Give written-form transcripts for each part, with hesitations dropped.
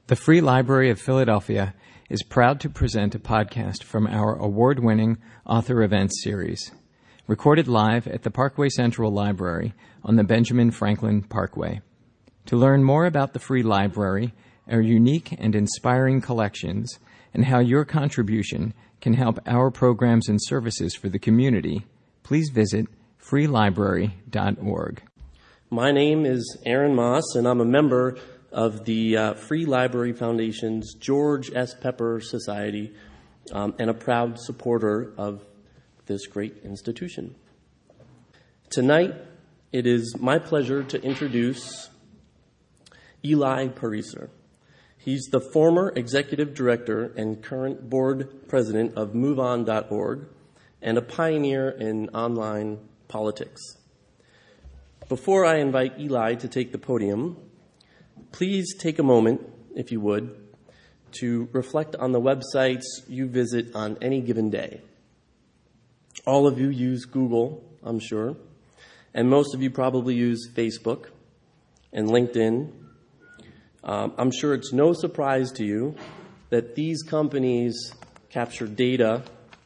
The Free Library of Philadelphia is proud to present a podcast from our award-winning Author Events series, recorded live at the Parkway Central Library on the Benjamin Franklin Parkway. To learn more about the Free Library, our unique and inspiring collections, and how your contribution can help our programs and services for the community, please visit freelibrary.org. My name is Aaron Moss, and I'm a member of the Free Library Foundation's George S. Pepper Society and a proud supporter of this great institution. Tonight, it is my pleasure to introduce Eli Pariser. He's the former executive director and current board president of MoveOn.org and a pioneer in online politics. Before I invite Eli to take the podium, please take a moment, if you would, to reflect on the websites you visit on any given day. All of you use Google, I'm sure, and most of you probably use Facebook and LinkedIn. I'm sure it's no surprise to you that these companies capture data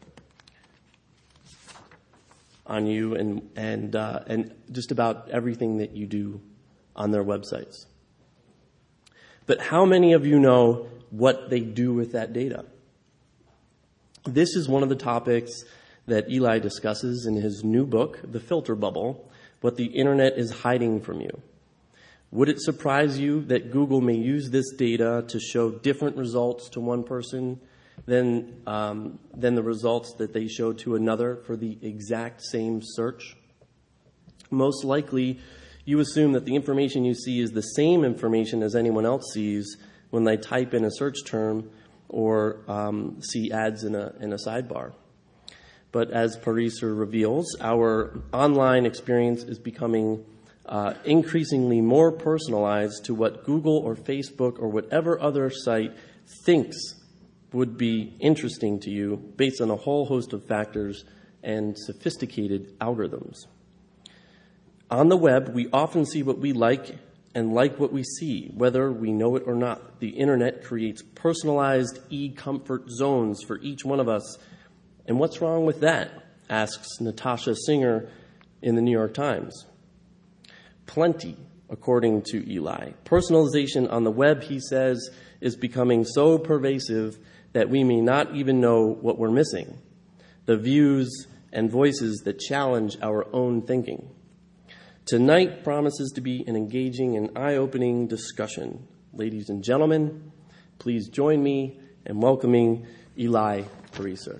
on you and just about everything that you do on their websites. But how many of you know what they do with that data? This is one of the topics that Eli discusses in his new book, The Filter Bubble, What the Internet is Hiding from You. Would it surprise you that Google may use this data to show different results to one person than the results that they show to another for the exact same search? Most likely, you assume that the information you see is the same information as anyone else sees when they type in a search term or see ads in a sidebar. But as Pariser reveals, our online experience is becoming increasingly more personalized to what Google or Facebook or whatever other site thinks would be interesting to you based on a whole host of factors and sophisticated algorithms. On the web, we often see what we like and like what we see, whether we know it or not. The internet creates personalized e-comfort zones for each one of us. And what's wrong with that? Asks Natasha Singer in the New York Times. Plenty, according to Eli. Personalization on the web, he says, is becoming so pervasive that we may not even know what we're missing. The views and voices that challenge our own thinking. Tonight promises to be an engaging and eye-opening discussion. Ladies and gentlemen, please join me in welcoming Eli Pariser.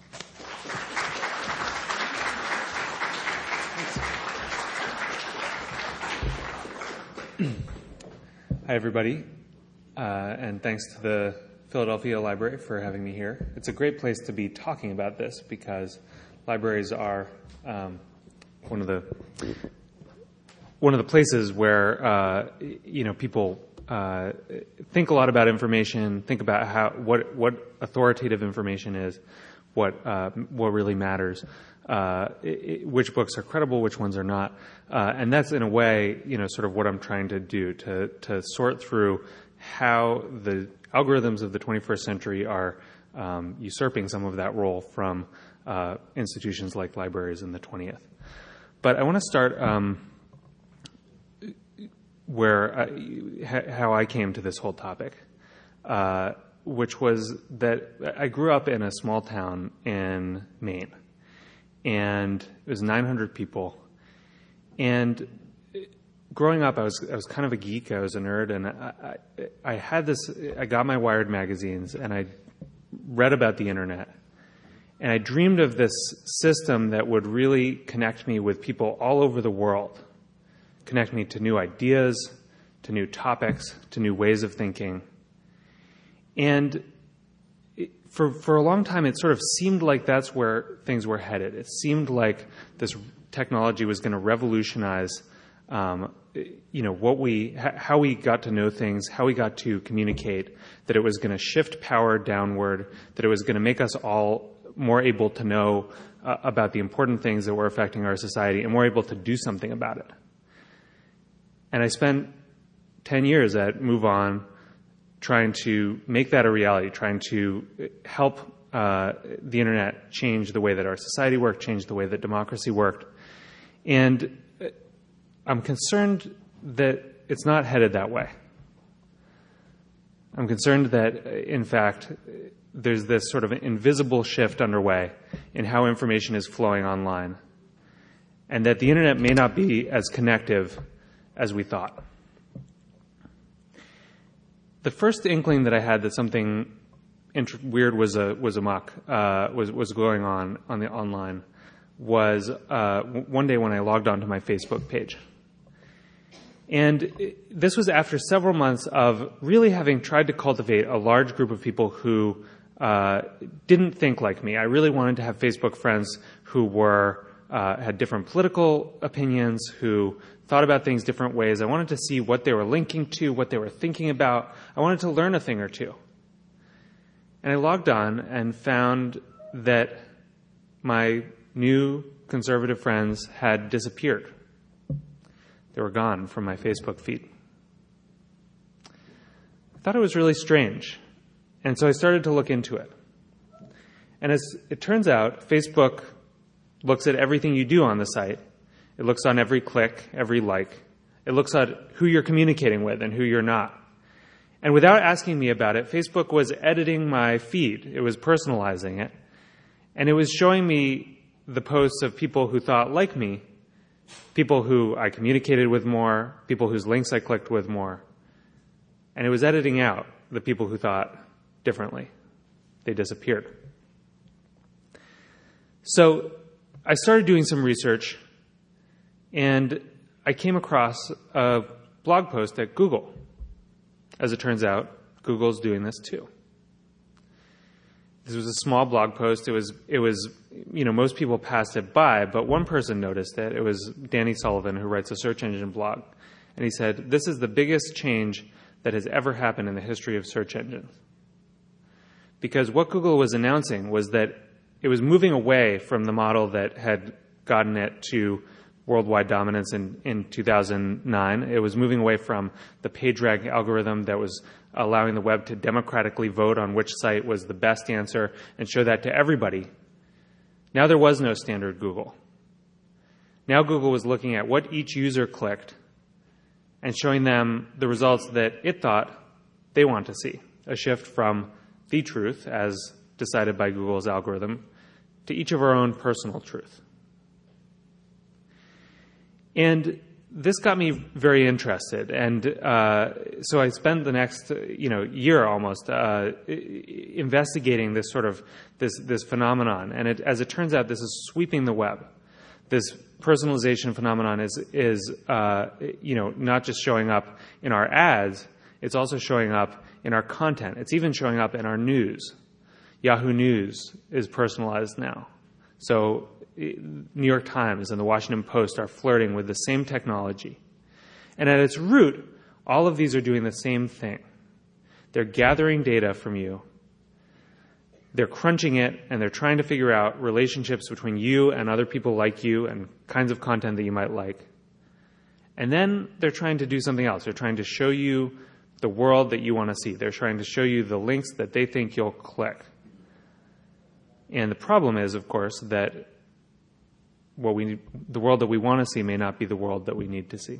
Hi, everybody, and thanks to the Philadelphia Library for having me here. It's a great place to be talking about this because libraries are one of the places where people think a lot about information, think about what authoritative information is, what really matters, which books are credible, which ones are not, and that's in a way sort of what I'm trying to do to sort through how the algorithms of the 21st century are usurping some of that role from institutions like libraries in the 20th. But I want to start how I came to this whole topic, which was that I grew up in a small town in Maine, and it was 900 people. And growing up, I was kind of a geek. I was a nerd, and I had this. I got my Wired magazines, and I read about the internet, and I dreamed of this system that would really connect me with people all over the world, connect me to new ideas, to new topics, to new ways of thinking. And for a long time, it sort of seemed like that's where things were headed. It seemed like this technology was going to revolutionize how we got to know things, how we got to communicate, that it was going to shift power downward, that it was going to make us all more able to know about the important things that were affecting our society and more able to do something about it. And I spent 10 years at MoveOn trying to make that a reality, trying to help the internet change the way that our society worked, change the way that democracy worked. And I'm concerned that it's not headed that way. I'm concerned that, in fact, there's this sort of invisible shift underway in how information is flowing online, and that the internet may not be as connective as we thought. The first inkling that I had that something weird was going on the online was one day when I logged onto my Facebook page. And this was after several months of really having tried to cultivate a large group of people who didn't think like me. I really wanted to have Facebook friends who had different political opinions, who thought about things different ways. I wanted to see what they were linking to, what they were thinking about. I wanted to learn a thing or two. And I logged on and found that my new conservative friends had disappeared. They were gone from my Facebook feed. I thought it was really strange, and so I started to look into it. And as it turns out, Facebook looks at everything you do on the site. It looks on every click, every like. It looks at who you're communicating with and who you're not. And without asking me about it, Facebook was editing my feed. It was personalizing it. And it was showing me the posts of people who thought like me, people who I communicated with more, people whose links I clicked with more. And it was editing out the people who thought differently. They disappeared. So I started doing some research, and I came across a blog post at Google. As it turns out, Google's doing this too. This was a small blog post. It was, most people passed it by, but one person noticed it. It was Danny Sullivan, who writes a search engine blog. And he said, "This is the biggest change that has ever happened in the history of search engines." Because what Google was announcing was that it was moving away from the model that had gotten it to worldwide dominance in 2009. It was moving away from the PageRank algorithm that was allowing the web to democratically vote on which site was the best answer and show that to everybody. Now there was no standard Google. Now Google was looking at what each user clicked and showing them the results that it thought they want to see, a shift from the truth, as decided by Google's algorithm, to each of our own personal truth. And this got me very interested, and so I spent the next year almost investigating this sort of this phenomenon. And as it turns out, this is sweeping the web. This personalization phenomenon is not just showing up in our ads; it's also showing up in our content. It's even showing up in our news. Yahoo News is personalized now, so New York Times and the Washington Post are flirting with the same technology. And at its root, all of these are doing the same thing. They're gathering data from you. They're crunching it, and they're trying to figure out relationships between you and other people like you and kinds of content that you might like. And then they're trying to do something else. They're trying to show you the world that you want to see. They're trying to show you the links that they think you'll click. And the problem is, of course, that the world that we want to see may not be the world that we need to see.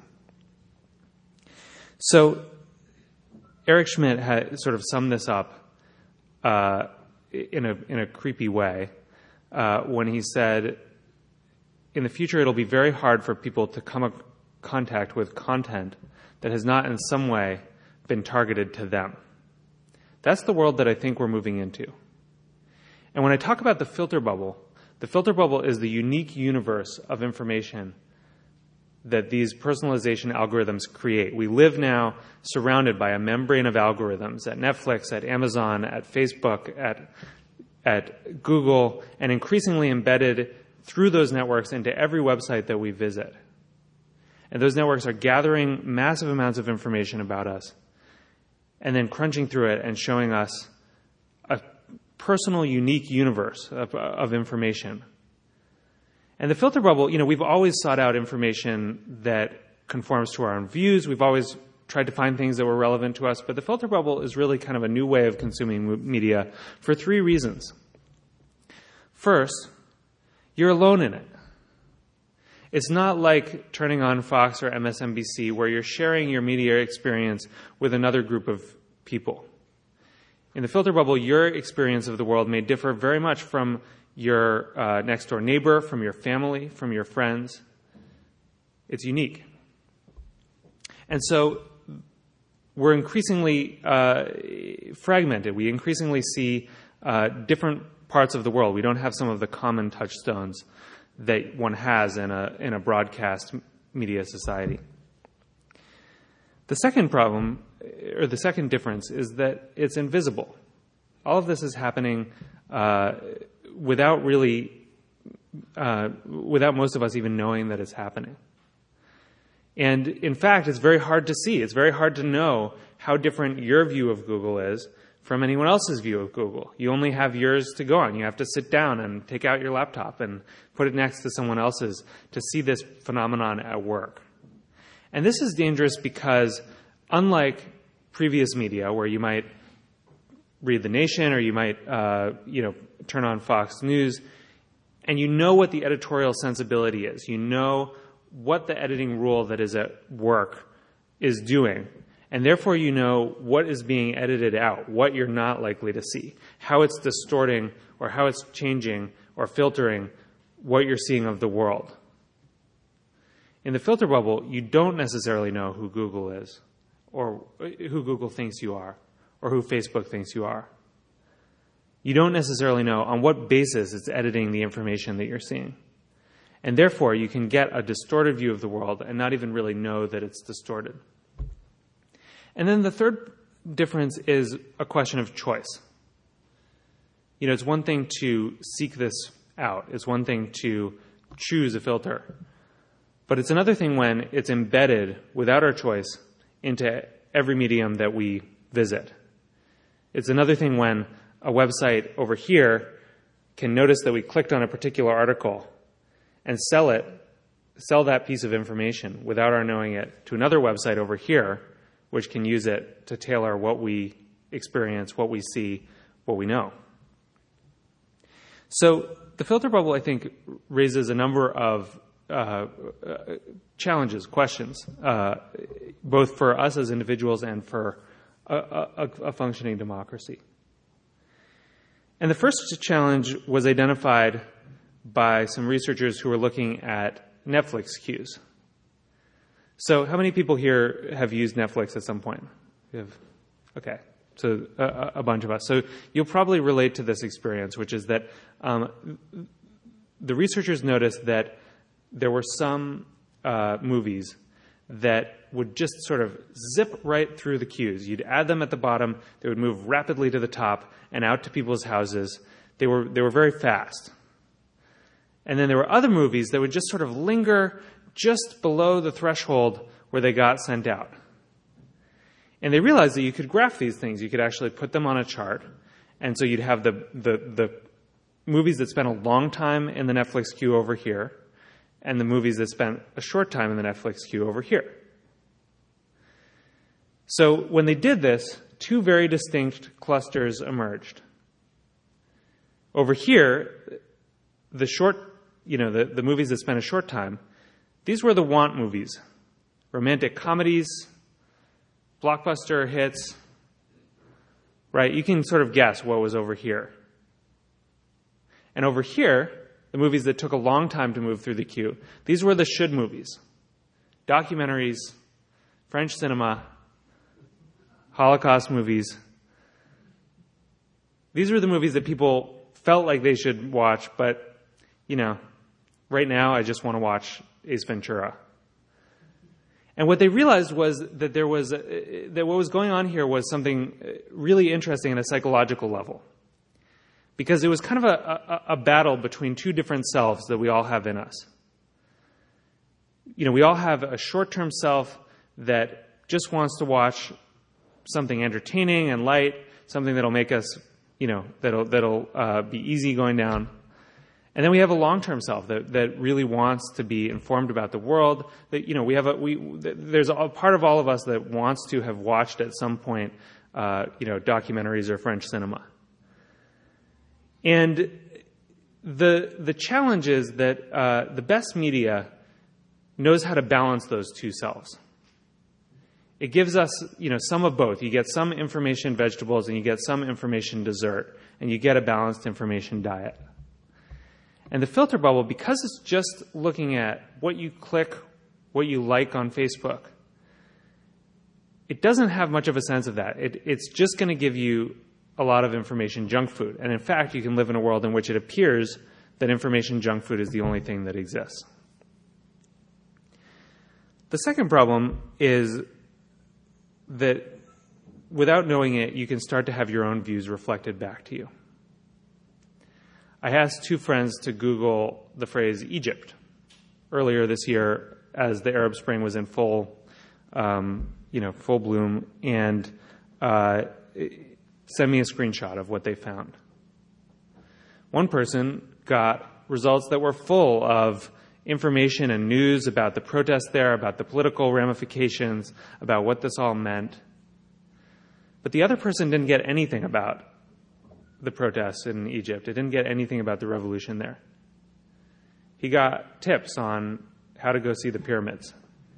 So Eric Schmidt had sort of summed this up in a creepy way when he said, in the future it'll be very hard for people to come in contact with content that has not in some way been targeted to them. That's the world that I think we're moving into. And when I talk about the filter bubble is the unique universe of information that these personalization algorithms create. We live now surrounded by a membrane of algorithms at Netflix, at Amazon, at Facebook, at Google, and increasingly embedded through those networks into every website that we visit. And those networks are gathering massive amounts of information about us and then crunching through it and showing us a personal, unique universe of information. And the filter bubble, we've always sought out information that conforms to our own views. We've always tried to find things that were relevant to us. But the filter bubble is really kind of a new way of consuming media for 3 reasons. First, you're alone in it. It's not like turning on Fox or MSNBC where you're sharing your media experience with another group of people. In the filter bubble, your experience of the world may differ very much from your next door neighbor, from your family, from your friends. It's unique. And so we're increasingly fragmented. We increasingly see different parts of the world. We don't have some of the common touchstones that one has in a broadcast media society. The second problem, or the second difference, is that it's invisible. All of this is happening without most of us even knowing that it's happening. And in fact, it's very hard to see. It's very hard to know how different your view of Google is from anyone else's view of Google. You only have yours to go on. You have to sit down and take out your laptop and put it next to someone else's to see this phenomenon at work. And this is dangerous because unlike previous media where you might read The Nation or you might turn on Fox News and you know what the editorial sensibility is. You know what the editing rule that is at work is doing. And therefore you know what is being edited out, what you're not likely to see, how it's distorting or how it's changing or filtering what you're seeing of the world. In the filter bubble, you don't necessarily know who Google is or who Google thinks you are or who Facebook thinks you are. You don't necessarily know on what basis it's editing the information that you're seeing. And therefore, you can get a distorted view of the world and not even really know that it's distorted. And then the third difference is a question of choice. It's one thing to seek this out. It's one thing to choose a filter. But it's another thing when it's embedded without our choice into every medium that we visit. It's another thing when a website over here can notice that we clicked on a particular article and sell that piece of information without our knowing it to another website over here, which can use it to tailor what we experience, what we see, what we know. So the filter bubble, I think, raises a number of challenges, questions, both for us as individuals and for a functioning democracy. And the first challenge was identified by some researchers who were looking at Netflix queues. So how many people here have used Netflix at some point? Okay, so a bunch of us. So you'll probably relate to this experience, which is that the researchers noticed that there were some movies that would just sort of zip right through the queues. You'd add them at the bottom, they would move rapidly to the top and out to people's houses. They were very fast. And then there were other movies that would just sort of linger just below the threshold where they got sent out. And they realized that you could graph these things. You could actually put them on a chart. And so you'd have the movies that spent a long time in the Netflix queue over here and the movies that spent a short time in the Netflix queue over here. So when they did this, 2 very distinct clusters emerged. Over here, the movies that spent a short time, these were the want movies, romantic comedies, blockbuster hits, right? You can sort of guess what was over here. And over here, the movies that took a long time to move through the queue, these were the should movies, documentaries, French cinema, Holocaust movies. These were the movies that people felt like they should watch, but, right now I just want to watch Ace Ventura. And what they realized was that that what was going on here was something really interesting at a psychological level. Because it was kind of a battle between 2 different selves that we all have in us. We all have a short-term self that just wants to watch something entertaining and light, something that'll make us, that'll be easy going down. And then we have a long-term self that really wants to be informed about the world. That, there's a part of all of us that wants to have watched at some point, documentaries or French cinema. And the challenge is that the best media knows how to balance those two selves. It gives us, some of both. You get some information vegetables and you get some information dessert, and you get a balanced information diet. And the filter bubble, because it's just looking at what you click, what you like on Facebook, it doesn't have much of a sense of that. It's just going to give you a lot of information junk food. And in fact, you can live in a world in which it appears that information junk food is the only thing that exists. The second problem is that without knowing it, you can start to have your own views reflected back to you. I asked two friends to Google the phrase Egypt earlier this year as the Arab Spring was in full bloom, and send me a screenshot of what they found. One person got results that were full of information and news about the protests there, about the political ramifications, about what this all meant. But the other person didn't get anything about the protests in Egypt. It didn't get anything about the revolution there. He got tips on how to go see the pyramids.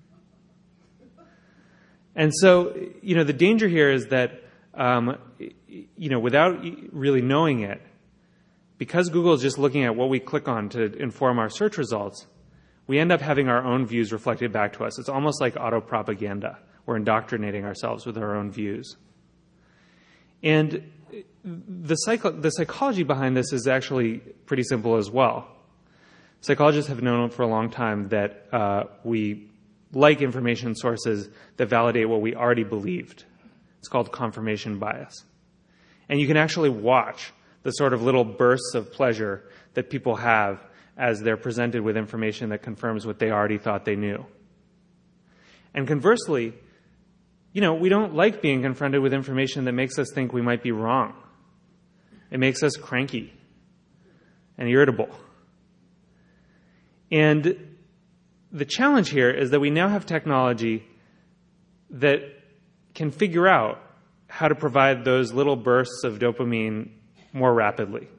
And so, the danger here is that, without really knowing it, because Google is just looking at what we click on to inform our search results, we end up having our own views reflected back to us. It's almost like auto-propaganda. We're indoctrinating ourselves with our own views. And the psychology behind this is actually pretty simple as well. Psychologists have known for a long time that we like information sources that validate what we already believed. It's called confirmation bias. And you can actually watch the sort of little bursts of pleasure that people have as they're presented with information that confirms what they already thought they knew. And conversely, we don't like being confronted with information that makes us think we might be wrong. It makes us cranky and irritable. And the challenge here is that we now have technology that can figure out how to provide those little bursts of dopamine more rapidly.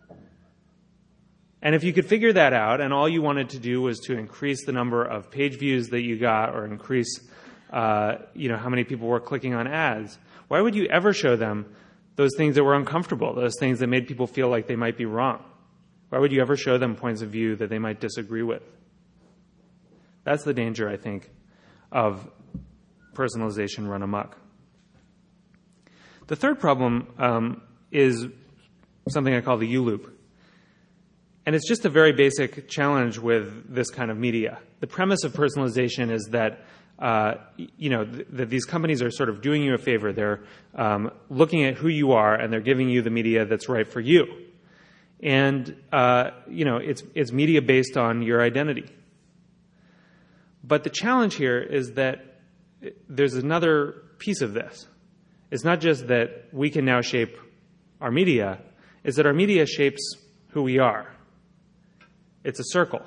And if you could figure that out, and all you wanted to do was to increase the number of page views that you got, or increase, how many people were clicking on ads, why would you ever show them those things that were uncomfortable, those things that made people feel like they might be wrong? Why would you ever show them points of view that they might disagree with? That's the danger, I think, of personalization run amok. The third problem is something I call the U-loop. And it's just a very basic challenge with this kind of media. The premise of personalization is that, that these companies are sort of doing you a favor. They're looking at who you are, and they're giving you the media that's right for you. And, it's media based on your identity. But the challenge here is that there's another piece of this. It's not just that we can now shape our media, it's that our media shapes who we are. It's a circle.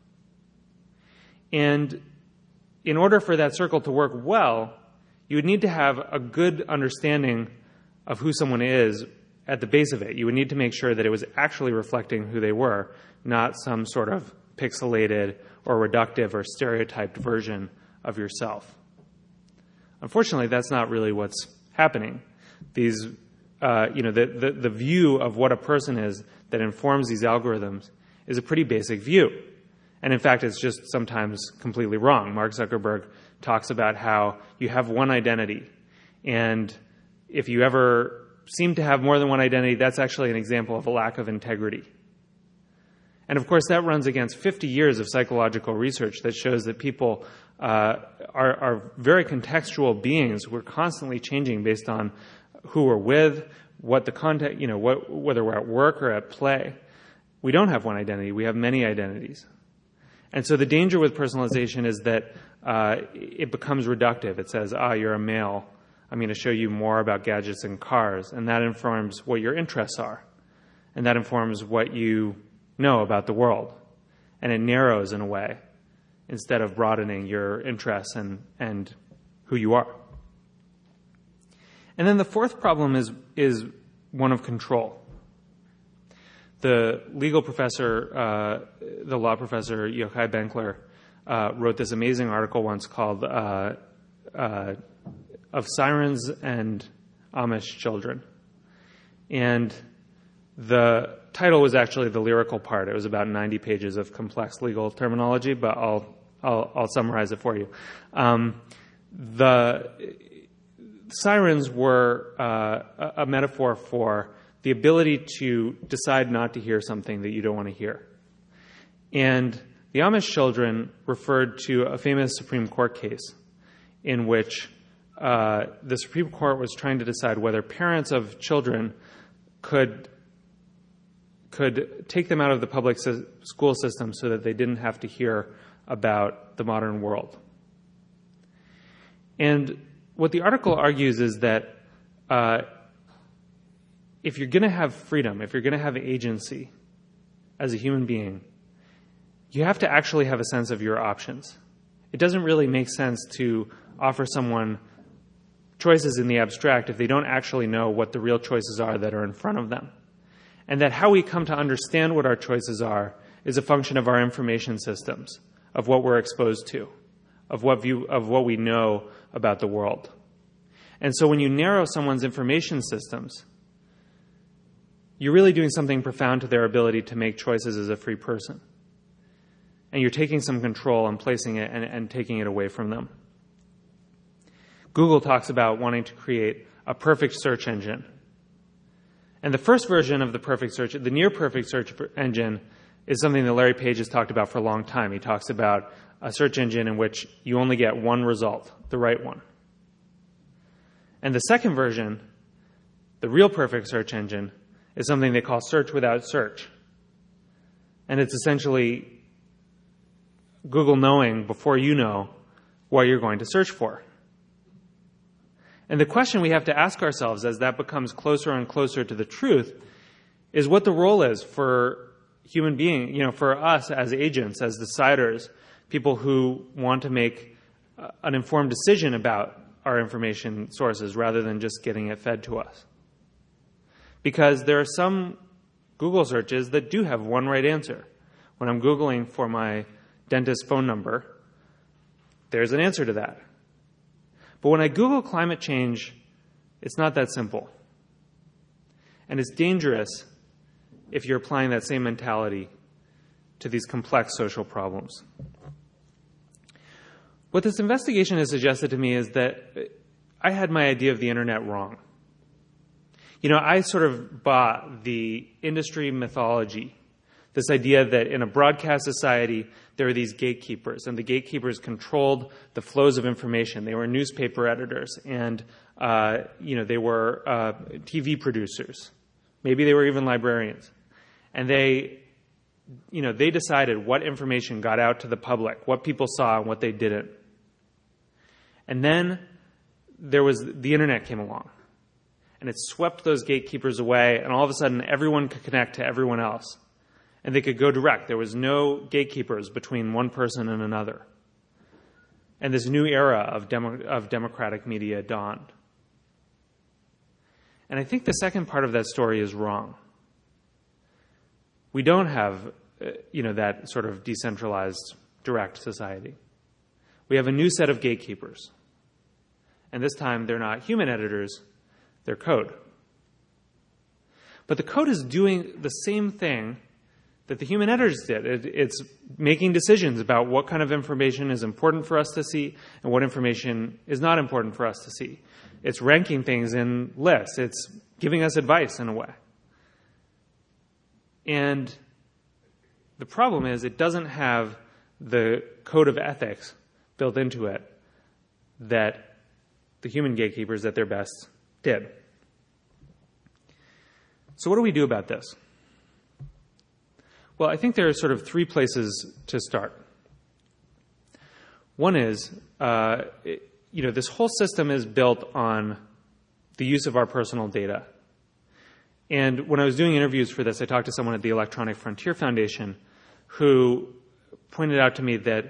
And in order for that circle to work well, you would need to have a good understanding of who someone is at the base of it. You would need to make sure that it was actually reflecting who they were, not some sort of pixelated or reductive or stereotyped version of yourself. Unfortunately, that's not really what's happening. These, the view of what a person is that informs these algorithms is a pretty basic view. And in fact, it's just sometimes completely wrong. Mark Zuckerberg talks about how you have one identity. And if you ever seem to have more than one identity, that's actually an example of a lack of integrity. And of course, that runs against 50 years of psychological research that shows that people are very contextual beings. We're constantly changing based on who we're with, what the context, whether we're at work or at play. We don't have one identity. We have many identities. And so the danger with personalization is that it becomes reductive. It says, you're a male. I'm going to show you more about gadgets and cars. And that informs what your interests are. And that informs what you know about the world. And it narrows in a way instead of broadening your interests and who you are. And then the fourth problem is one of control. The law professor Yochai Benkler wrote this amazing article once called Of Sirens and Amish Children. And the title was actually the lyrical part. It was about 90 pages of complex legal terminology, but I'll summarize it for you. The sirens were a metaphor for the ability to decide not to hear something that you don't want to hear. And the Amish children referred to a famous Supreme Court case in which the Supreme Court was trying to decide whether parents of children could take them out of the public school system so that they didn't have to hear about the modern world. And what the article argues is that if you're going to have freedom, if you're going to have agency as a human being, you have to actually have a sense of your options. It doesn't really make sense to offer someone choices in the abstract if they don't actually know what the real choices are that are in front of them. And that how we come to understand what our choices are is a function of our information systems, of what we're exposed to, of what we know about the world. And so when you narrow someone's information systems, you're really doing something profound to their ability to make choices as a free person. And you're taking some control and placing it and taking it away from them. Google talks about wanting to create a perfect search engine. And the first version of the perfect search, the near perfect search engine, is something that Larry Page has talked about for a long time. He talks about a search engine in which you only get one result, the right one. And the second version, the real perfect search engine, is something they call search without search. And it's essentially Google knowing before you know what you're going to search for. And the question we have to ask ourselves as that becomes closer and closer to the truth is what the role is for human beings, for us as agents, as deciders, people who want to make an informed decision about our information sources rather than just getting it fed to us. Because there are some Google searches that do have one right answer. When I'm Googling for my dentist phone number, there's an answer to that. But when I Google climate change, it's not that simple. And it's dangerous if you're applying that same mentality to these complex social problems. What this investigation has suggested to me is that I had my idea of the internet wrong. I sort of bought the industry mythology, this idea that in a broadcast society, there are these gatekeepers, and the gatekeepers controlled the flows of information. They were newspaper editors, and they were TV producers. Maybe they were even librarians. And they decided what information got out to the public, what people saw and what they didn't. And then the internet came along. And it swept those gatekeepers away, and all of a sudden everyone could connect to everyone else. And they could go direct. There was no gatekeepers between one person and another. And this new era of democratic media dawned. And I think the second part of that story is wrong. We don't have, that sort of decentralized, direct society. We have a new set of gatekeepers. And this time they're not human editors, they're code. But the code is doing the same thing that the human editors did. It's making decisions about what kind of information is important for us to see and what information is not important for us to see. It's ranking things in lists. It's giving us advice in a way. And the problem is it doesn't have the code of ethics built into it that the human gatekeepers at their best did. So what do we do about this? Well, I think there are sort of three places to start. One is, this whole system is built on the use of our personal data. And when I was doing interviews for this, I talked to someone at the Electronic Frontier Foundation who pointed out to me that,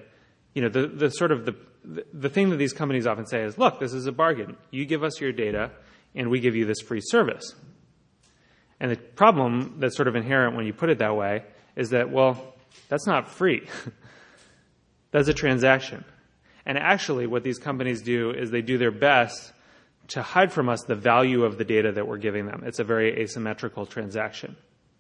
the thing that these companies often say is, look, this is a bargain. You give us your data, and we give you this free service. And the problem that's sort of inherent when you put it that way is that, well, that's not free. That's a transaction. And actually, what these companies do is they do their best to hide from us the value of the data that we're giving them. It's a very asymmetrical transaction.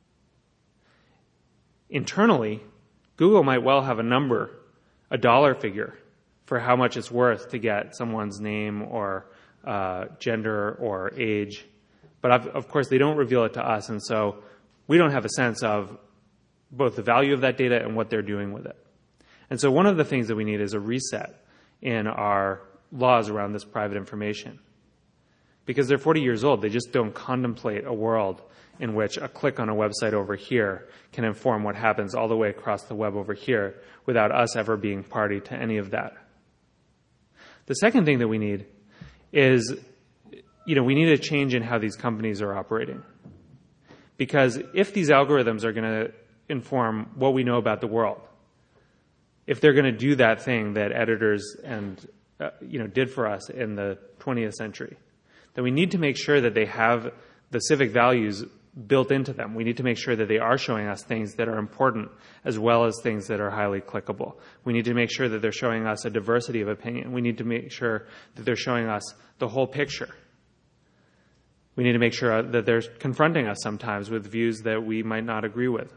Internally, Google might well have a number, a dollar figure, for how much it's worth to get someone's name or gender or age. But of course, they don't reveal it to us, and so we don't have a sense of both the value of that data and what they're doing with it. And so one of the things that we need is a reset in our laws around this private information. Because they're 40 years old, they just don't contemplate a world in which a click on a website over here can inform what happens all the way across the web over here without us ever being party to any of that. The second thing that we need is, we need a change in how these companies are operating. Because if these algorithms are going to inform what we know about the world, if they're going to do that thing that editors did for us in the 20th century, then we need to make sure that they have the civic values built into them. We need to make sure that they are showing us things that are important as well as things that are highly clickable. We need to make sure that they're showing us a diversity of opinion. We need to make sure that they're showing us the whole picture. We need to make sure that they're confronting us sometimes with views that we might not agree with.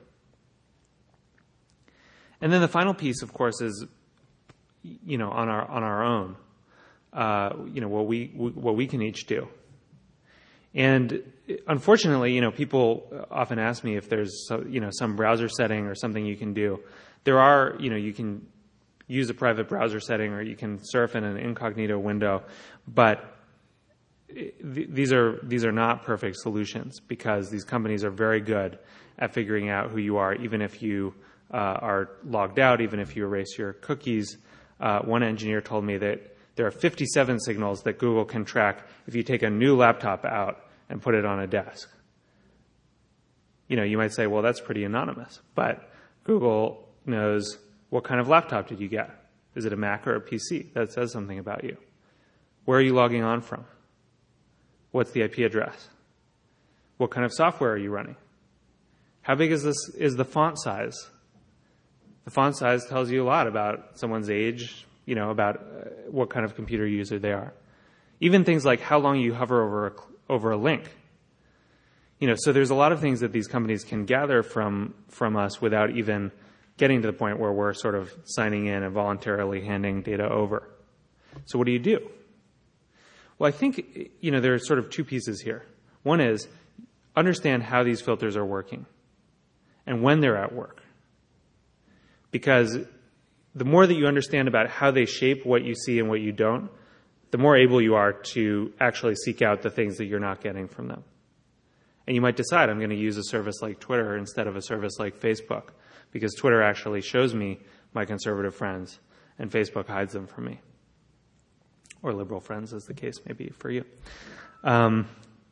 And then the final piece, of course, is, on our own, what we can each do. And unfortunately, people often ask me if there's, some browser setting or something you can do. There are, you can use a private browser setting or you can surf in an incognito window, but these are not perfect solutions because these companies are very good at figuring out who you are, even if you are logged out, even if you erase your cookies. One engineer told me that there are 57 signals that Google can track if you take a new laptop out and put it on a desk. You might say, well, that's pretty anonymous. But Google knows what kind of laptop did you get. Is it a Mac or a PC? That says something about you. Where are you logging on from? What's the IP address? What kind of software are you running? How big is the font size? The font size tells you a lot about someone's age, about what kind of computer user they are. Even things like how long you hover over a link. So there's a lot of things that these companies can gather from us without even getting to the point where we're sort of signing in and voluntarily handing data over. So what do you do? Well, I think, there are sort of two pieces here. One is understand how these filters are working and when they're at work. Because the more that you understand about how they shape what you see and what you don't, the more able you are to actually seek out the things that you're not getting from them. And you might decide, I'm going to use a service like Twitter instead of a service like Facebook, because Twitter actually shows me my conservative friends, and Facebook hides them from me. Or liberal friends, as the case may be for you. And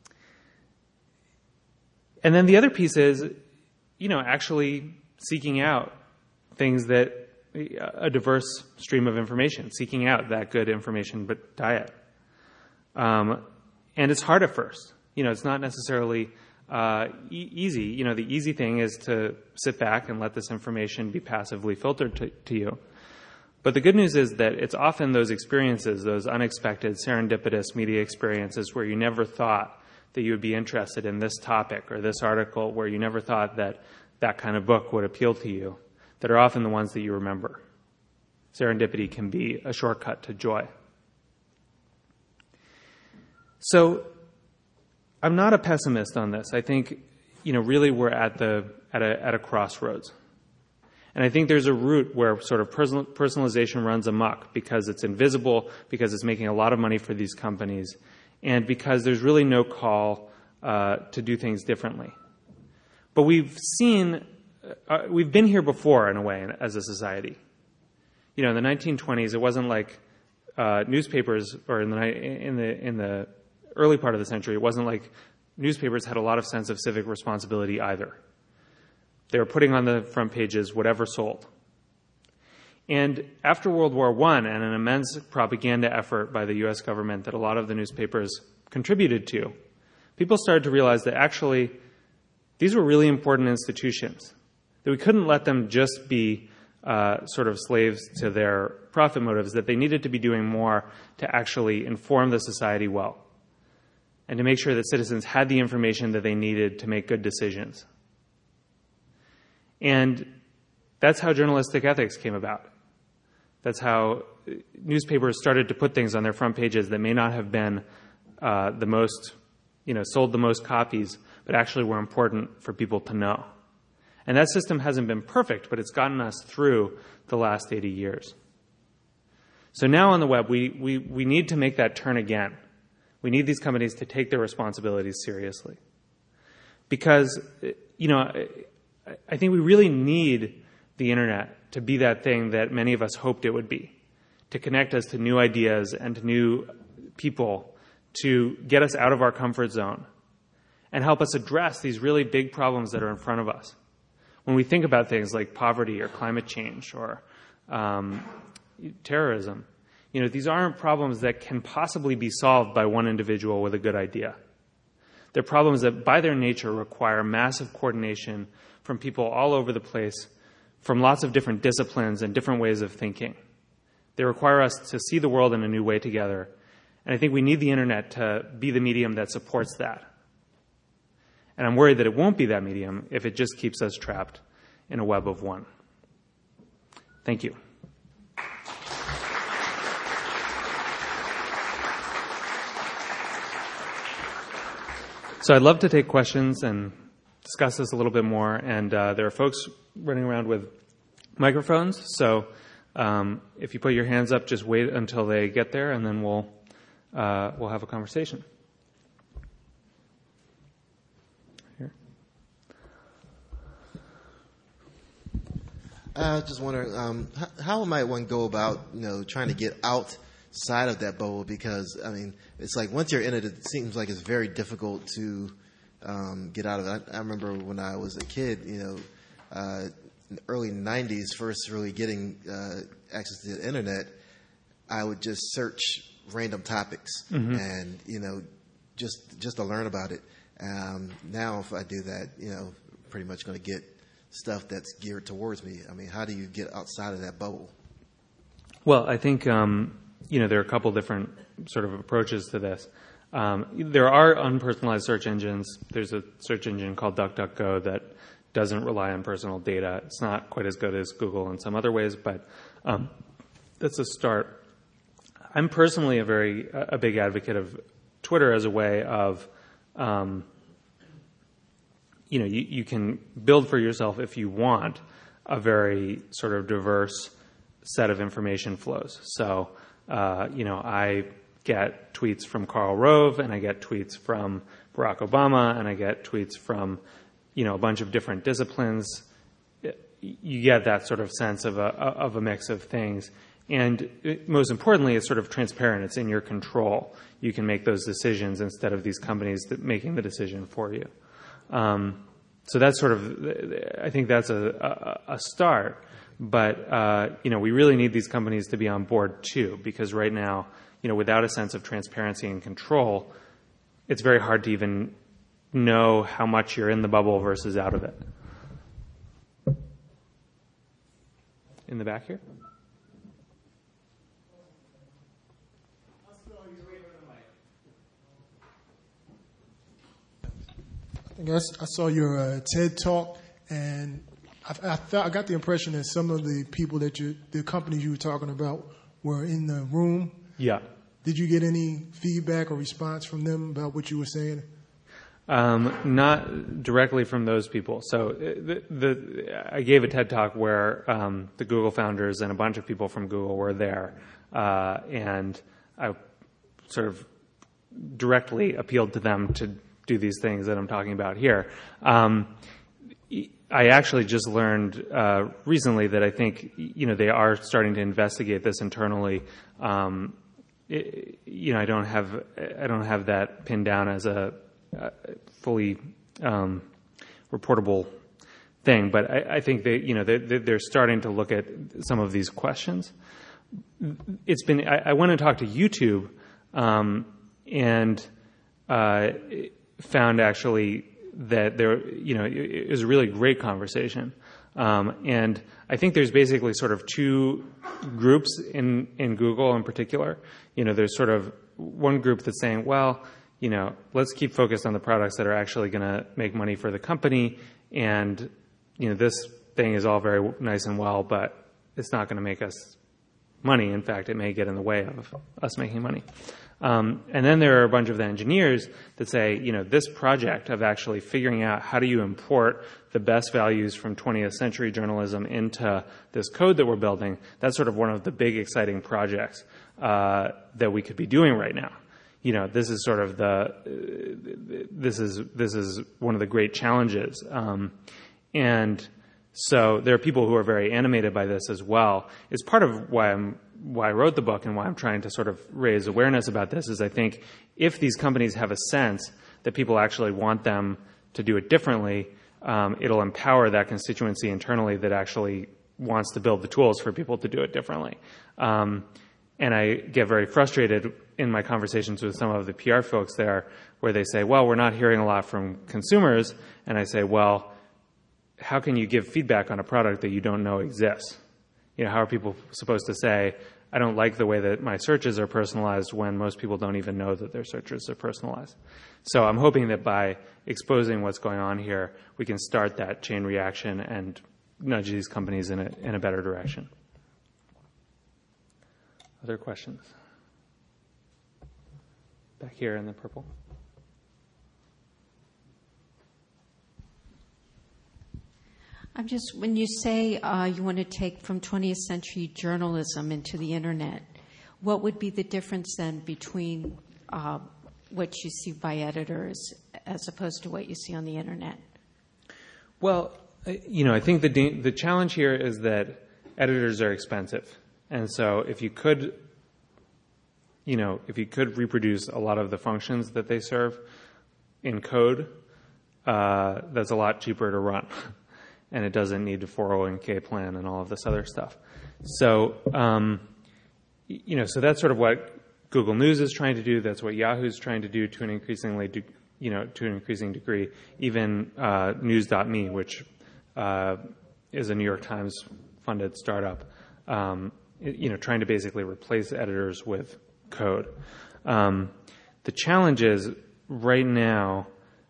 then the other piece is, actually seeking out things that a diverse stream of information, seeking out that good information but diet. And it's hard at first. It's not necessarily easy. The easy thing is to sit back and let this information be passively filtered to you. But the good news is that it's often those experiences, those unexpected, serendipitous media experiences where you never thought that you would be interested in this topic or this article, where you never thought that that kind of book would appeal to you, that are often the ones that you remember. Serendipity can be a shortcut to joy. So I'm not a pessimist on this. I think, really we're at a crossroads. And I think there's a route where sort of personalization runs amok because it's invisible, because it's making a lot of money for these companies, and because there's really no call to do things differently. But we've been here before in a way as a society. In the 1920s, it wasn't like newspapers, or in the early part of the century, it wasn't like newspapers had a lot of sense of civic responsibility either. They were putting on the front pages whatever sold. And after World War I and an immense propaganda effort by the U.S. government that a lot of the newspapers contributed to, people started to realize that actually these were really important institutions, that we couldn't let them just be sort of slaves to their profit motives, that they needed to be doing more to actually inform the society well and to make sure that citizens had the information that they needed to make good decisions. And that's how journalistic ethics came about. That's how newspapers started to put things on their front pages that may not have been the most, sold the most copies, but actually were important for people to know. And that system hasn't been perfect, but it's gotten us through the last 80 years. So now on the web, we need to make that turn again. We need these companies to take their responsibilities seriously. Because, I think we really need the internet to be that thing that many of us hoped it would be, to connect us to new ideas and to new people, to get us out of our comfort zone and help us address these really big problems that are in front of us. When we think about things like poverty or climate change or terrorism, these aren't problems that can possibly be solved by one individual with a good idea. They're problems that by their nature require massive coordination from people all over the place, from lots of different disciplines and different ways of thinking. They require us to see the world in a new way together. And I think we need the internet to be the medium that supports that. And I'm worried that it won't be that medium if it just keeps us trapped in a web of one. Thank you. So I'd love to take questions and discuss this a little bit more. And there are folks running around with microphones. So if you put your hands up, just wait until they get there, and then we'll have a conversation. Here. I was just wondering, how might one go about, trying to get outside of that bubble? Because, it's like once you're in it, it seems like it's very difficult to get out of it. I remember when I was a kid, in the early 90s, first really getting access to the internet, I would just search random topics and, just to learn about it. Now, if I do that, pretty much going to get stuff that's geared towards me. How do you get outside of that bubble? Well, I think, there are a couple different sort of approaches to this. There are unpersonalized search engines. There's a search engine called DuckDuckGo that doesn't rely on personal data. It's not quite as good as Google in some other ways, but that's a start. I'm personally a big advocate of Twitter as a way of, you can build for yourself, if you want, a very sort of diverse set of information flows. So, I get tweets from Karl Rove, and I get tweets from Barack Obama, and I get tweets from, a bunch of different disciplines. You get that sort of sense of a mix of things. And most importantly, it's sort of transparent. It's in your control. You can make those decisions instead of these companies making the decision for you. So that's sort of, I think that's a start. But, we really need these companies to be on board too, because right now, without a sense of transparency and control, it's very hard to even know how much you're in the bubble versus out of it. In the back here? I saw your TED Talk, and I got the impression that some of the people the companies you were talking about were in the room. Yeah. Did you get any feedback or response from them about what you were saying? Not directly from those people. So I gave a TED Talk where the Google founders and a bunch of people from Google were there, and I sort of directly appealed to them to do these things that I'm talking about here. I actually just learned recently that I think they are starting to investigate this internally. I don't have that pinned down as a fully reportable thing. But I think they're starting to look at some of these questions. I went and talked to YouTube and found actually that it was a really great conversation. And I think there's basically sort of two groups in Google in particular. There's sort of one group that's saying, well, let's keep focused on the products that are actually going to make money for the company. And, this thing is all very nice and well, but it's not going to make us money. In fact, it may get in the way of us making money. And then there are a bunch of the engineers that say, this project of actually figuring out how do you import the best values from 20th century journalism into this code that we're building, that's sort of one of the big exciting projects that we could be doing right now. This is sort of this is one of the great challenges. And so there are people who are very animated by this as well. It's part of why I wrote the book and why I'm trying to sort of raise awareness about this is I think if these companies have a sense that people actually want them to do it differently, it'll empower that constituency internally that actually wants to build the tools for people to do it differently. And I get very frustrated in my conversations with some of the PR folks there where they say, well, we're not hearing a lot from consumers. And I say, well, how can you give feedback on a product that you don't know exists? How are people supposed to say, I don't like the way that my searches are personalized when most people don't even know that their searches are personalized? So I'm hoping that by exposing what's going on here, we can start that chain reaction and nudge these companies in a better direction. Other questions? Back here in the purple. When you say you want to take from 20th century journalism into the internet, what would be the difference then between what you see by editors as opposed to what you see on the internet? Well, I think the challenge here is that editors are expensive. And so if you could reproduce a lot of the functions that they serve in code, that's a lot cheaper to run. And it doesn't need a 401k plan and all of this other stuff. So, so that's sort of what Google News is trying to do. That's what Yahoo's trying to do to an increasing degree. Even News.me, which is a New York Times funded startup, trying to basically replace editors with code. The challenge is right now,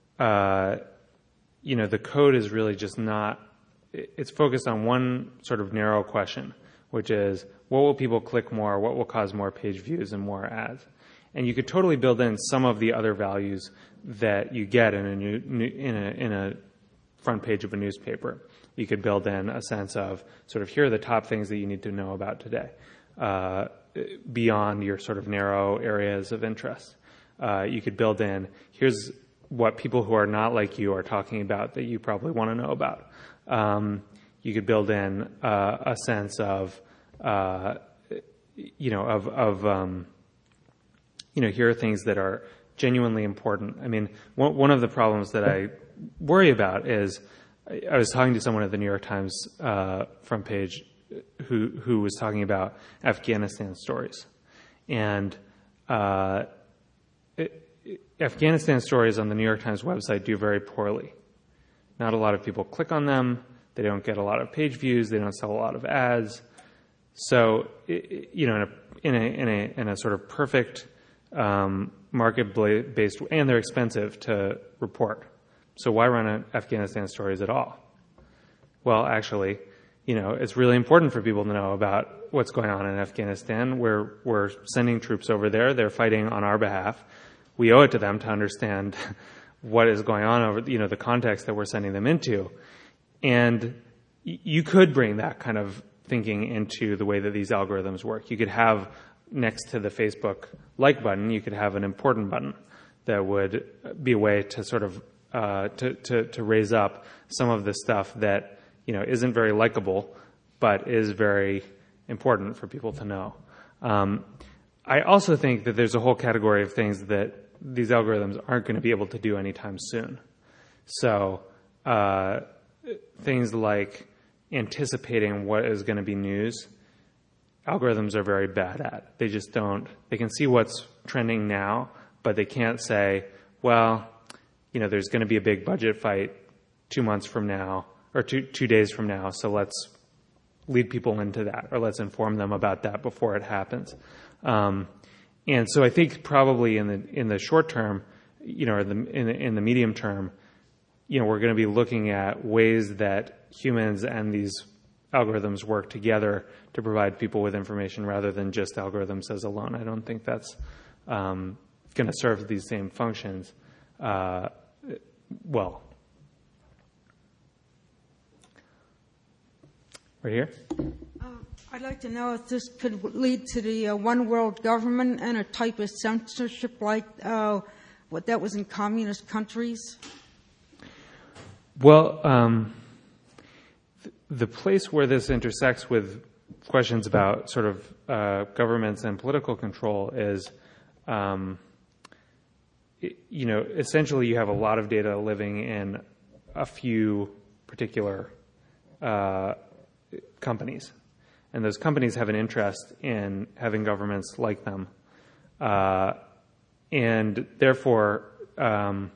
the code is really just not. It's focused on one sort of narrow question, which is what will people click more, what will cause more page views and more ads. And you could totally build in some of the other values that you get in a front page of a newspaper. You could build in a sense of sort of here are the top things that you need to know about today, beyond your sort of narrow areas of interest. You could build in here's what people who are not like you are talking about that you probably want to know about. You could build in a sense of, here are things that are genuinely important. I mean, one of the problems that I worry about is I was talking to someone at the New York Times front page who was talking about Afghanistan stories. And Afghanistan stories on the New York Times website do very poorly. Not a lot of people click on them. They don't get a lot of page views. They don't sell a lot of ads. So, in a sort of perfect market-based, and they're expensive to report. So why run Afghanistan stories at all? Well, actually, it's really important for people to know about what's going on in Afghanistan. We're sending troops over there. They're fighting on our behalf. We owe it to them to understand what is going on over, the context that we're sending them into. And you could bring that kind of thinking into the way that these algorithms work. You could have next to the Facebook like button, you could have an important button that would be a way to sort of to raise up some of the stuff that isn't very likable, but is very important for people to know. I also think that there's a whole category of things that these algorithms aren't going to be able to do anytime soon. So things like anticipating what is going to be news, algorithms are very bad at. They just don't. They can see what's trending now, but they can't say, well, there's going to be a big budget fight 2 months from now or two days from now, so let's lead people into that, or let's inform them about that before it happens. And so I think probably in the short term, or in the medium term, we're going to be looking at ways that humans and these algorithms work together to provide people with information rather than just algorithms as alone. I don't think that's going to serve these same functions well. Right here? I'd like to know if this could lead to the one world government and a type of censorship like what that was in communist countries. Well, the place where this intersects with questions about sort of governments and political control is, essentially you have a lot of data living in a few particular companies. And those companies have an interest in having governments like them. And therefore, they're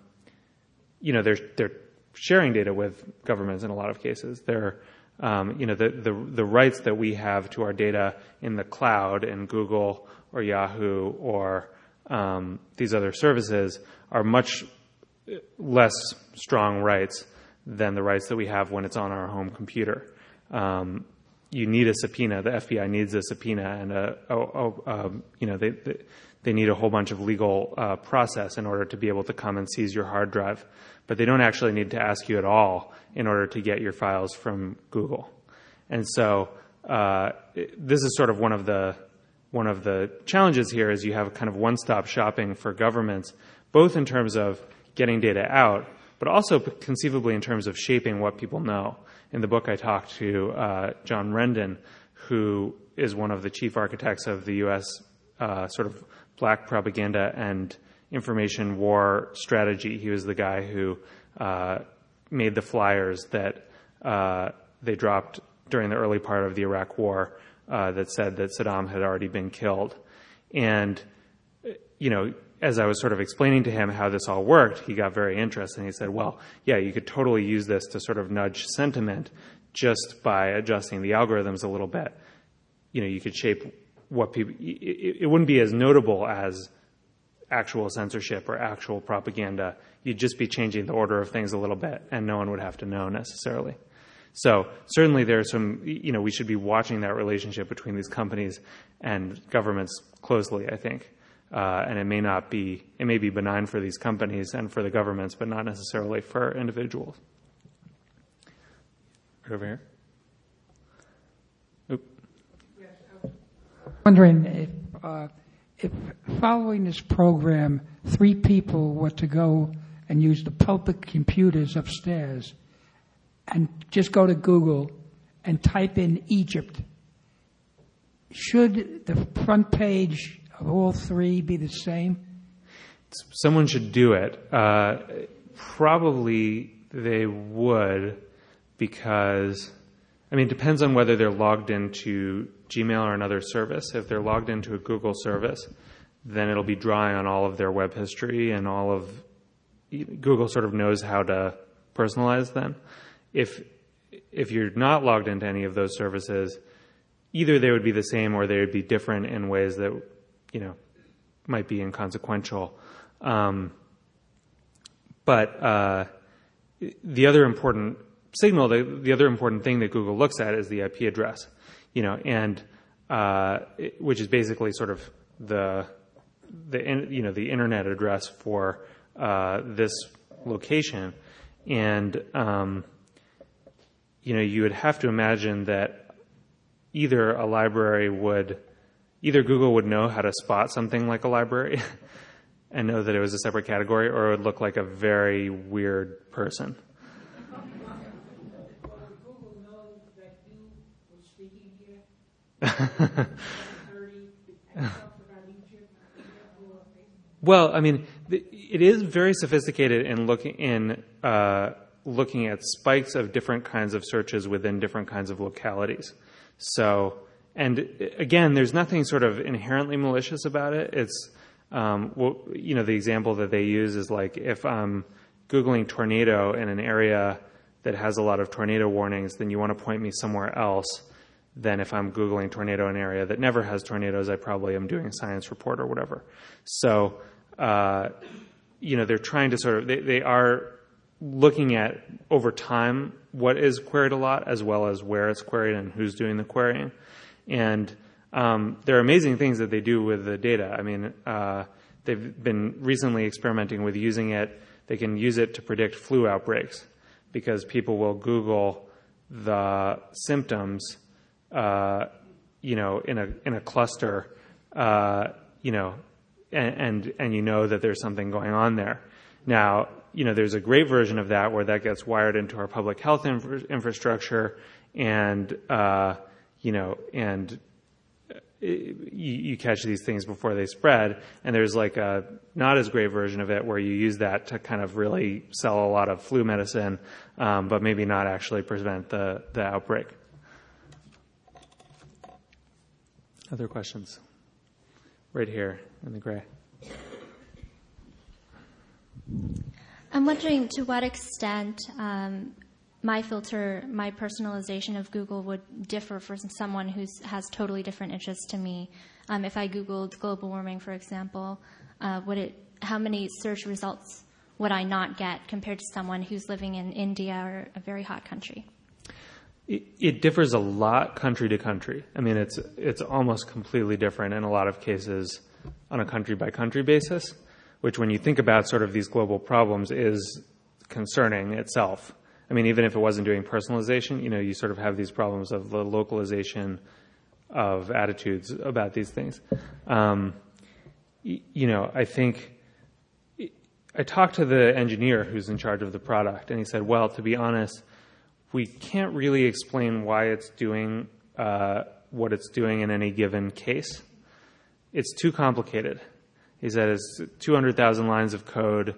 sharing data with governments in a lot of cases. They're, the rights that we have to our data in the cloud, in Google or Yahoo or these other services, are much less strong rights than the rights that we have when it's on our home computer. You need a subpoena. The FBI needs a subpoena, and they need a whole bunch of legal process in order to be able to come and seize your hard drive. But they don't actually need to ask you at all in order to get your files from Google. And so this is sort of one of the challenges here is you have kind of one-stop shopping for governments, both in terms of getting data out, but also conceivably in terms of shaping what people know. In the book, I talked to John Rendon, who is one of the chief architects of the U.S. Sort of black propaganda and information war strategy. He was the guy who made the flyers that they dropped during the early part of the Iraq War that said that Saddam had already been killed. And, as I was sort of explaining to him how this all worked, he got very interested, and he said, well, yeah, you could totally use this to sort of nudge sentiment just by adjusting the algorithms a little bit. You could shape what people... It wouldn't be as notable as actual censorship or actual propaganda. You'd just be changing the order of things a little bit, and no one would have to know necessarily. So certainly there's some... we should be watching that relationship between these companies and governments closely, I think. And it may be benign for these companies and for the governments, but not necessarily for individuals. Right over here. Oop. Yes, I was wondering if following this program, 3 people were to go and use the public computers upstairs and just go to Google and type in Egypt, should the front page of all 3 be the same? Someone should do it. Probably they would, because, it depends on whether they're logged into Gmail or another service. If they're logged into a Google service, then it'll be drawing on all of their web history, and Google sort of knows how to personalize them. If you're not logged into any of those services, either they would be the same or they would be different in ways that might be inconsequential. But the other important signal, the other important thing that Google looks at is the IP address, and which is basically sort of the internet address for this location. And you would have to imagine that either Google would know how to spot something like a library and know that it was a separate category, or it would look like a very weird person. Google knows that you were speaking here? Well, it is very sophisticated in looking at spikes of different kinds of searches within different kinds of localities. So, and again, there's nothing sort of inherently malicious about it. It's, the example that they use is like if I'm Googling tornado in an area that has a lot of tornado warnings, then you want to point me somewhere else than if I'm Googling tornado in an area that never has tornadoes. I probably am doing a science report or whatever. So, they're trying to sort of, they are looking at over time what is queried a lot as well as where it's queried and who's doing the querying. And there are amazing things that they do with the data. I mean, they've been recently experimenting with using it. They can use it to predict flu outbreaks because people will Google the symptoms, in a cluster, and that there's something going on there. Now, there's a great version of that where that gets wired into our public health infrastructure, and you catch these things before they spread. And there's like a not as great version of it where you use that to kind of really sell a lot of flu medicine, but maybe not actually prevent the outbreak. Other questions? Right here in the gray. I'm wondering to what extent my filter, my personalization of Google would differ for someone who has totally different interests to me. If I Googled global warming, for example, how many search results would I not get compared to someone who's living in India or a very hot country? It differs a lot country to country. I mean, it's almost completely different in a lot of cases on a country-by-country basis, which when you think about sort of these global problems is concerning itself. I mean, even if it wasn't doing personalization, you sort of have these problems of the localization of attitudes about these things. I think I talked to the engineer who's in charge of the product, and he said, well, to be honest, we can't really explain why it's doing what it's doing in any given case. It's too complicated. He said it's 200,000 lines of code.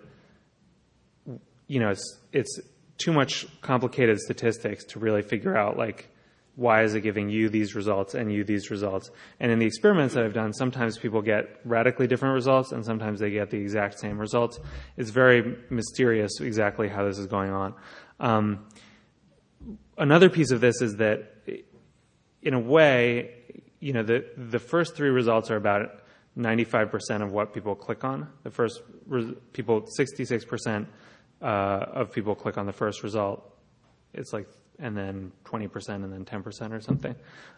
It's too much complicated statistics to really figure out, like, why is it giving you these results and you these results? And in the experiments that I've done, sometimes people get radically different results and sometimes they get the exact same results. It's very mysterious exactly how this is going on. Another piece of this is that, in a way, the first three results are about 95% of what people click on. The first 66% of people click on the first result. It's like, and then 20% and then 10% or something.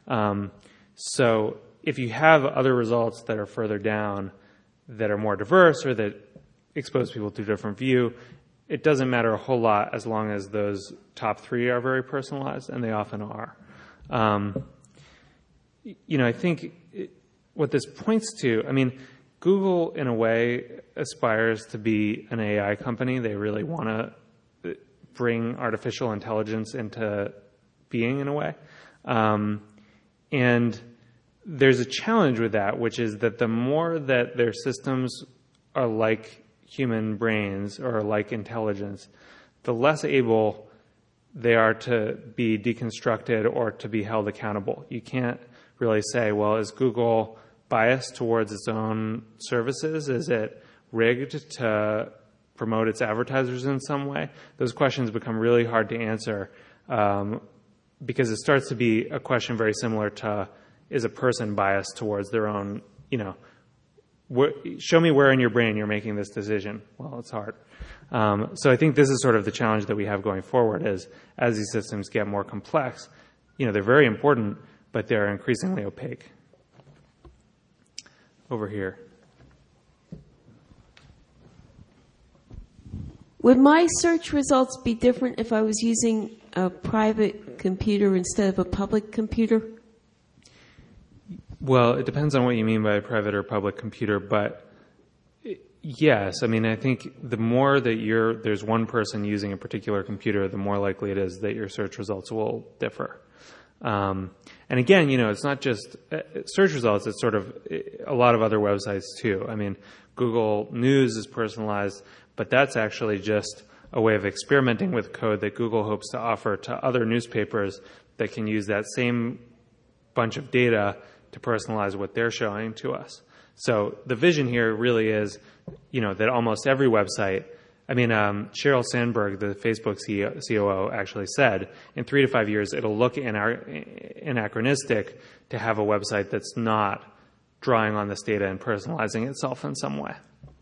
So if you have other results that are further down that are more diverse or that expose people to a different view, it doesn't matter a whole lot as long as those top three are very personalized, and they often are. I think what this points to, I mean, Google, in a way, aspires to be an AI company. They really want to bring artificial intelligence into being, in a way. And there's a challenge with that, which is that the more that their systems are like human brains or like intelligence, the less able they are to be deconstructed or to be held accountable. You can't really say, well, is Google biased towards its own services? Is it rigged to promote its advertisers in some way? Those questions become really hard to answer because it starts to be a question very similar to, is a person biased towards their own, show me where in your brain you're making this decision. Well, it's hard. So I think this is sort of the challenge that we have going forward is as these systems get more complex, they're very important, but they're increasingly opaque. Over here. Would my search results be different if I was using a private computer instead of a public computer? Well, it depends on what you mean by a private or public computer, but yes. I mean, I think the more that there's one person using a particular computer, the more likely it is that your search results will differ. And again, it's not just search results, it's sort of a lot of other websites too. I mean, Google News is personalized, but that's actually just a way of experimenting with code that Google hopes to offer to other newspapers that can use that same bunch of data to personalize what they're showing to us. So the vision here really is, that almost every website, Sheryl Sandberg, the Facebook COO, actually said in 3 to 5 years it'll look anachronistic to have a website that's not drawing on this data and personalizing itself in some way.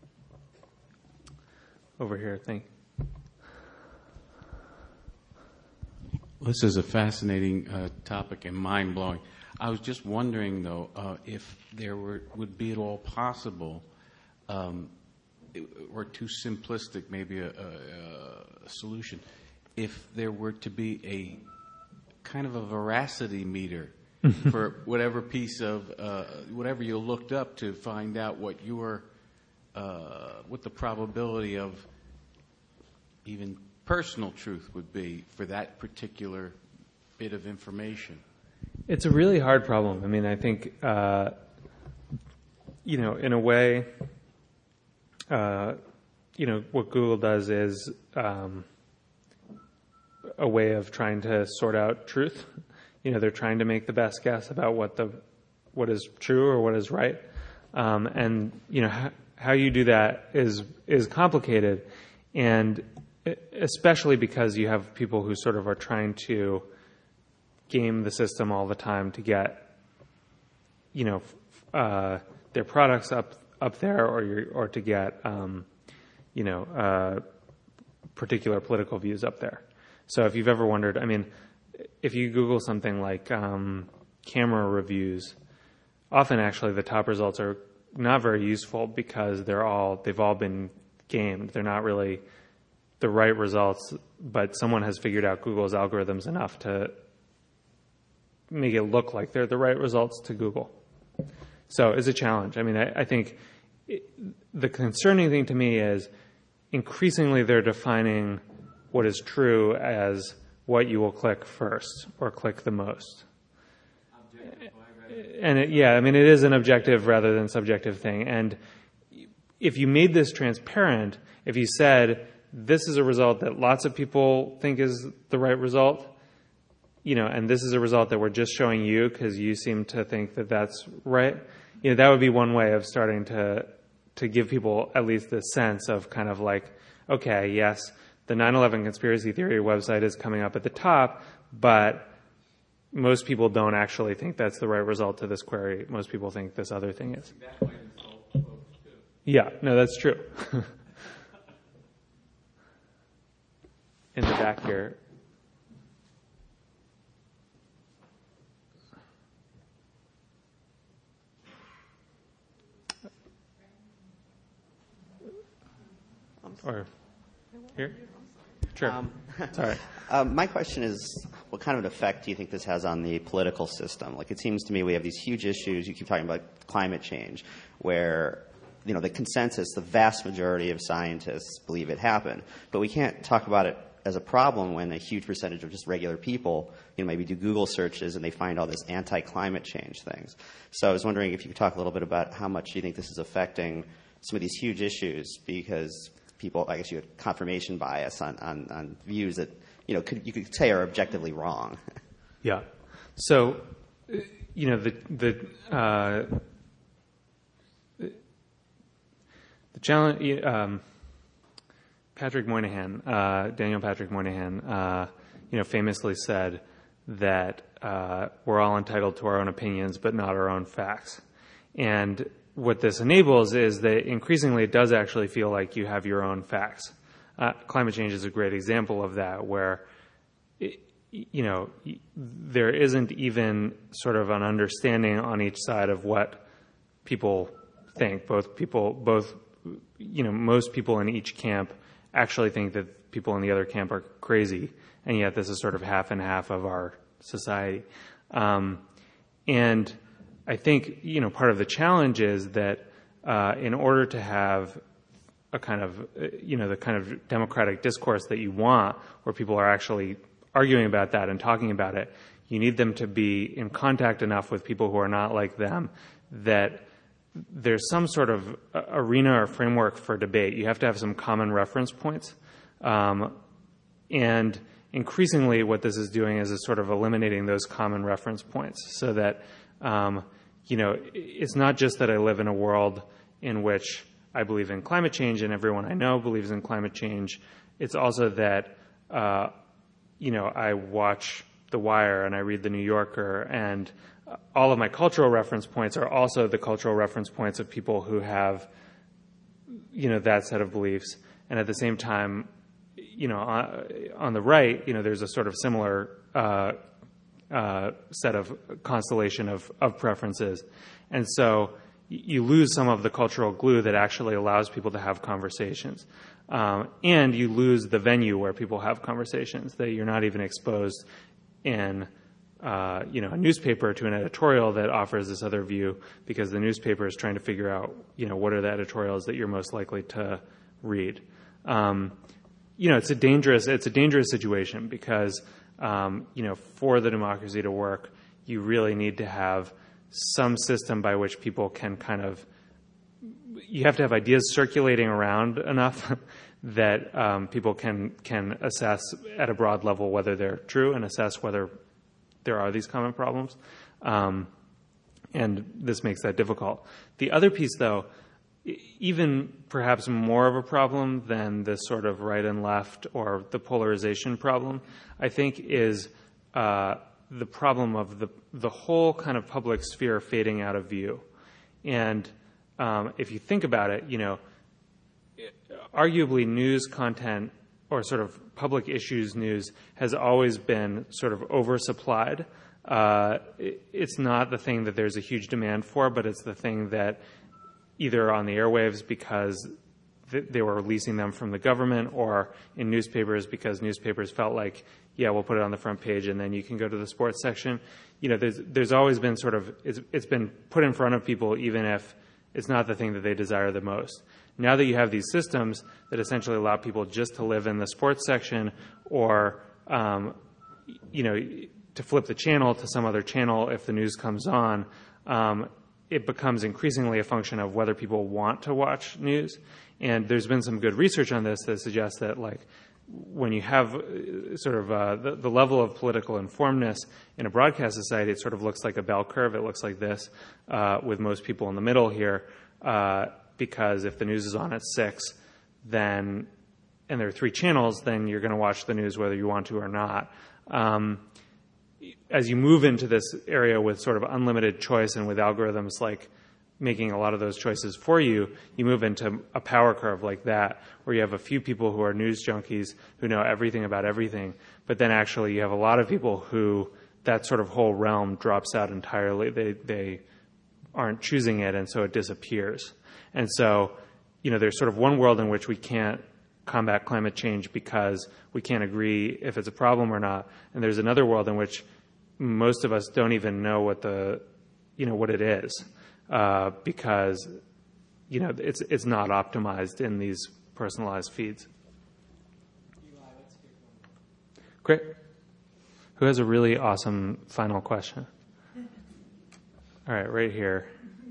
Over here, thank you. This is a fascinating topic and mind-blowing. I was just wondering, though, if there would be at all possible, or too simplistic maybe a solution, if there were to be a kind of a veracity meter for whatever piece of, whatever you looked up to find out what the probability of even personal truth would be for that particular bit of information. It's a really hard problem. I think, in a way, what Google does is a way of trying to sort out truth. They're trying to make the best guess about what is true or what is right. And how you do that is complicated, and especially because you have people who sort of are trying to game the system all the time to get, their products up there, or to get, particular political views up there. So if you've ever wondered, if you Google something like camera reviews, often actually the top results are not very useful because they've all been gamed. They're not really the right results, but someone has figured out Google's algorithms enough to make it look like they're the right results to Google. So it's a challenge. I think the concerning thing to me is increasingly they're defining what is true as what you will click first or click the most. And it is an objective rather than subjective thing. And if you made this transparent, if you said, this is a result that lots of people think is the right result, and this is a result that we're just showing you because you seem to think that that's right, that would be one way of starting to give people at least this sense of kind of like, okay, yes, the 9/11 conspiracy theory website is coming up at the top, but most people don't actually think that's the right result to this query. Most people think this other thing is. That might insult folks too. Yeah, no, that's true. In the back here. Or here? Sure. Sorry. My question is, what kind of an effect do you think this has on the political system? Like, it seems to me we have these huge issues. You keep talking about climate change, where the consensus, the vast majority of scientists believe it happened, but we can't talk about it as a problem when a huge percentage of just regular people, maybe do Google searches and they find all this anti-climate change things. So I was wondering if you could talk a little bit about how much you think this is affecting some of these huge issues, because people, I guess you had confirmation bias on views that, you could say are objectively wrong. Yeah. So, the challenge, Patrick Moynihan, Daniel Patrick Moynihan, famously said that we're all entitled to our own opinions, but not our own facts. And what this enables is that increasingly it does actually feel like you have your own facts. Climate change is a great example of that, where there isn't even sort of an understanding on each side of what people think. Most people in each camp actually think that people in the other camp are crazy, and yet this is sort of half and half of our society. And I think, part of the challenge is that in order to have a kind of, the kind of democratic discourse that you want, where people are actually arguing about that and talking about it, You need them to be in contact enough with people who are not like them that there's some sort of arena or framework for debate. You have to have some common reference points. And increasingly what this is doing is sort of eliminating those common reference points so that, it's not just that I live in a world in which I believe in climate change and everyone I know believes in climate change. It's also that, I watch The Wire and I read The New Yorker, and all of my cultural reference points are also the cultural reference points of people who have, that set of beliefs. And at the same time, on the right, there's a sort of similar set of constellation of preferences. And so you lose some of the cultural glue that actually allows people to have conversations. And you lose the venue where people have conversations, that you're not even exposed in a newspaper to an editorial that offers this other view, because the newspaper is trying to figure out, what are the editorials that you're most likely to read. It's a dangerous situation because, for the democracy to work, you really need to have some system by which people can you have to have ideas circulating around enough that people can assess at a broad level whether they're true and assess whether there are these common problems. And this makes that difficult. The other piece, though, even perhaps more of a problem than this sort of right and left or the polarization problem, I think is the problem of the whole kind of public sphere fading out of view. And if you think about it, arguably news content or sort of public issues news has always been sort of oversupplied. It's not the thing that there's a huge demand for, but it's the thing that either on the airwaves because they were releasing them from the government, or in newspapers because newspapers felt like, yeah, we'll put it on the front page and then you can go to the sports section. There's always been sort of, it's been put in front of people even if it's not the thing that they desire the most. Now that you have these systems that essentially allow people just to live in the sports section or, to flip the channel to some other channel if the news comes on, it becomes increasingly a function of whether people want to watch news. And there's been some good research on this that suggests that, when you have sort of the level of political informedness in a broadcast society, it sort of looks like a bell curve. It looks like this, with most people in the middle here, because if the news is on at 6, and there are 3 channels, then you're going to watch the news whether you want to or not. As you move into this area with sort of unlimited choice and with algorithms making a lot of those choices for you, you move into a power curve like that, where you have a few people who are news junkies who know everything about everything, but then actually you have a lot of people who that sort of whole realm drops out entirely. They aren't choosing it, and so it disappears. And so, there's sort of one world in which we can't combat climate change because we can't agree if it's a problem or not, and there's another world in which most of us don't even know what it is. Because, it's not optimized in these personalized feeds. Great. Who has a really awesome final question? All right, right here.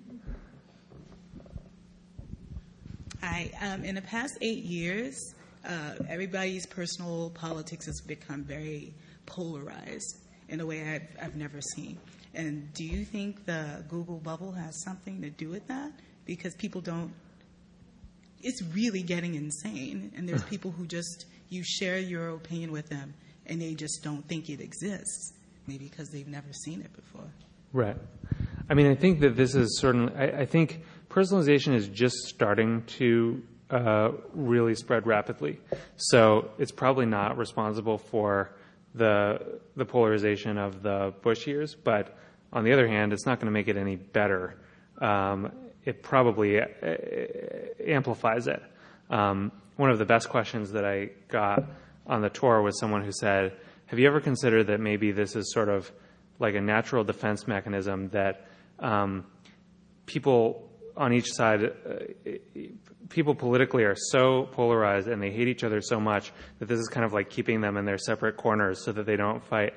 Hi. In the past 8 years, everybody's personal politics has become very polarized in a way I've never seen. And do you think the Google bubble has something to do with that? Because people it's really getting insane. And there's people who you share your opinion with them and they just don't think it exists. Maybe because they've never seen it before. Right. I mean, I think that this is certainly, I think personalization is just starting to really spread rapidly. So it's probably not responsible for the polarization of the Bush years, but on the other hand, it's not going to make it any better. It probably amplifies it. One of the best questions that I got on the tour was someone who said, have you ever considered that maybe this is sort of like a natural defense mechanism that people on each side, people politically are so polarized and they hate each other so much that this is kind of like keeping them in their separate corners so that they don't fight.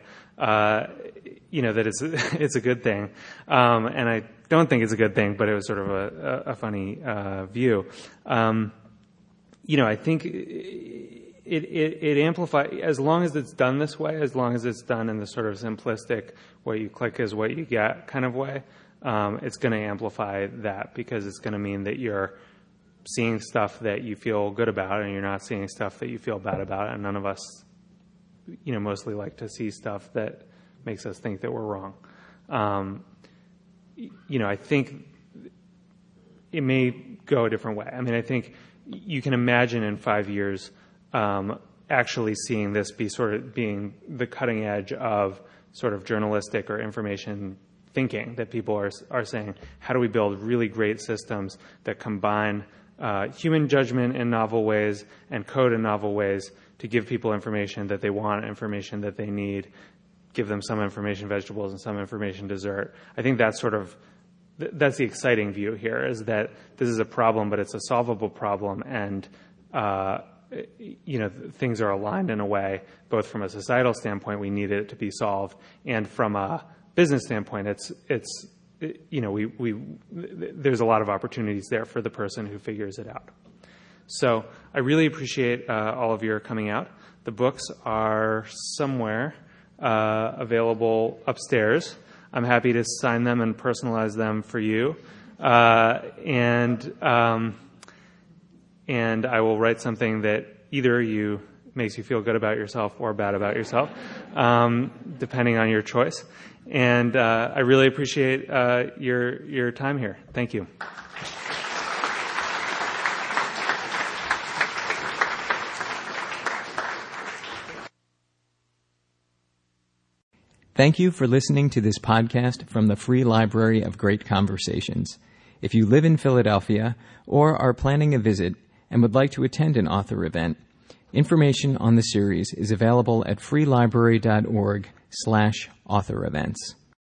That it's a good thing. And I don't think it's a good thing, but it was sort of a funny view. I think it amplifies, as long as it's done this way, as long as it's done in the sort of simplistic, what you click is what you get kind of way, it's going to amplify that, because it's going to mean that you're seeing stuff that you feel good about and you're not seeing stuff that you feel bad about. And none of us, mostly like to see stuff that makes us think that we're wrong. I think it may go a different way. I mean, I think you can imagine in 5 years actually seeing this be sort of being the cutting edge of sort of journalistic or information thinking, that people are saying, how do we build really great systems that combine human judgment in novel ways and code in novel ways to give people information that they want, information that they need, give them some information vegetables and some information dessert. I think that's the exciting view here, is that this is a problem, but it's a solvable problem, and things are aligned in a way, both from a societal standpoint, we need it to be solved, and from a business standpoint, there's a lot of opportunities there for the person who figures it out. So I really appreciate all of your coming out. The books are somewhere available upstairs. I'm happy to sign them and personalize them for you. And I will write something that either you makes you feel good about yourself or bad about yourself, depending on your choice. And I really appreciate your time here. Thank you. Thank you for listening to this podcast from the Free Library of Great Conversations. If you live in Philadelphia or are planning a visit and would like to attend an author event, information on the series is available at freelibrary.org/author events.